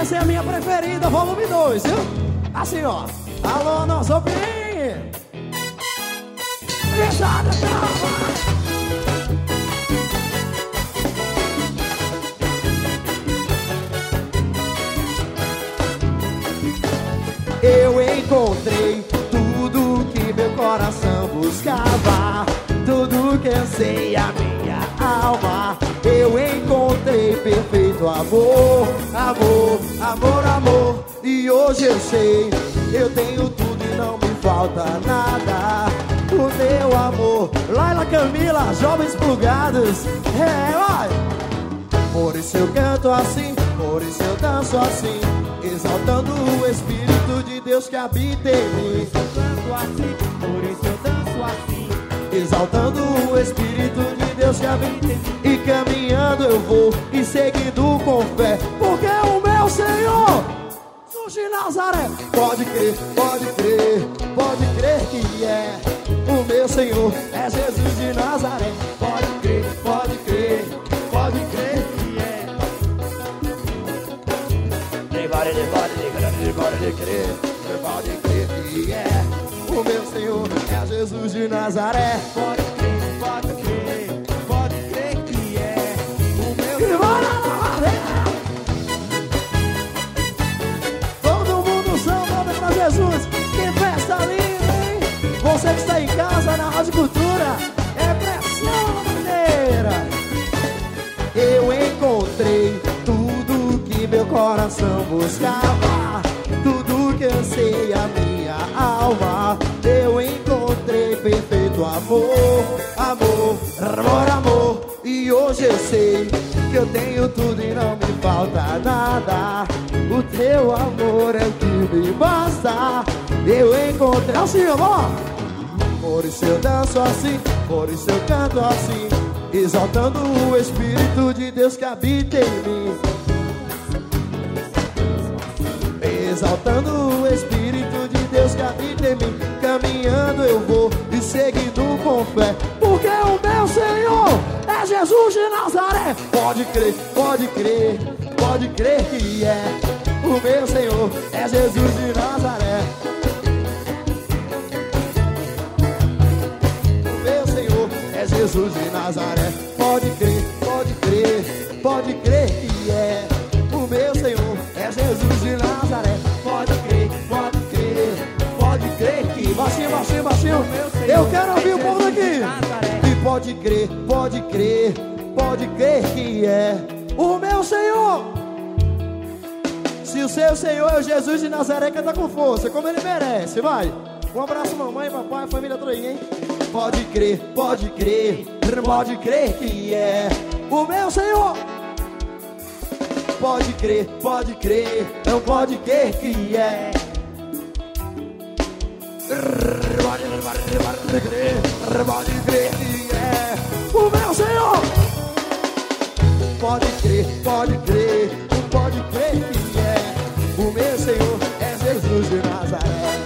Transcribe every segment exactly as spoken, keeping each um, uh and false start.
Essa é a minha preferida, volume dois, viu? Assim, ó. Alô, nosso bem. Pesada, calma. Eu encontrei tudo que meu coração buscava, tudo que ansei a minha alma. Eu encontrei perfeito amor, amor, amor, amor. E hoje eu sei, eu tenho tudo e não me falta nada. O meu amor, Laila, Camila, jovens plugados. É, vai! Por isso eu canto assim, por isso eu danço assim, exaltando o Espírito de Deus que habita em mim. Canto assim, por isso eu danço assim, exaltando o Espírito de Deus que habita em mim. E caminhando eu vou, e seguindo com fé, porque o meu Senhor, Jesus de Nazaré. Pode crer, pode crer, pode crer que é o meu Senhor, é Jesus de Nazaré. Pode crer, pode crer, pode crer que é. Pode crer, pode crer, pode crer que é o meu Senhor, é Jesus de Nazaré. pode crer, pode crer, pode crer que é o meu Senhor. Todo mundo samba pra Jesus. Que festa linda, hein? Você que está em casa na Rádio Cultura, é pressão maneira. Eu encontrei tudo que meu coração buscava, tudo que ansei a minha alma. Eu encontrei perfeito amor, amor, amor, amor. E hoje eu sei que eu tenho tudo e não me falta nada. O teu amor é o que me basta. Eu encontrei assim, amor. Por isso eu danço assim, por isso eu canto assim, exaltando o Espírito de Deus que habita em mim. Exaltando o Espírito de Deus que habita em mim. Caminhando eu vou e seguindo com fé, porque o meu Senhor é Jesus de Nazaré. Pode crer, pode crer, pode crer que é o meu Senhor, é Jesus de Nazaré. O meu Senhor é Jesus de Nazaré. Pode crer, pode crer, pode crer que é o meu Senhor, é Jesus de Nazaré. Pode crer, pode crer, pode crer que... Baixinho, baixinho, baixinho. Eu quero ouvir o povo daqui. E pode crer, pode crer, pode crer que é o meu Senhor. Se o seu Senhor é o Jesus de Nazaré, canta com força, como ele merece, vai. Um abraço, mamãe, papai, família toda aí, hein? Pode crer, pode crer, pode crer que é o meu Senhor. Pode crer, pode crer, não pode crer que é. Pode crer, pode crer que é o meu Senhor. Pode crer, pode crer, não pode crer que é o meu Senhor, é Jesus de Nazaré.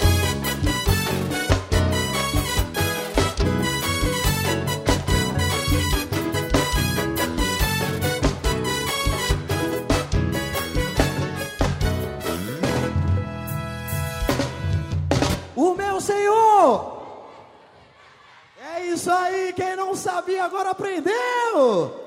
O meu Senhor! É isso aí, quem não sabia agora aprendeu!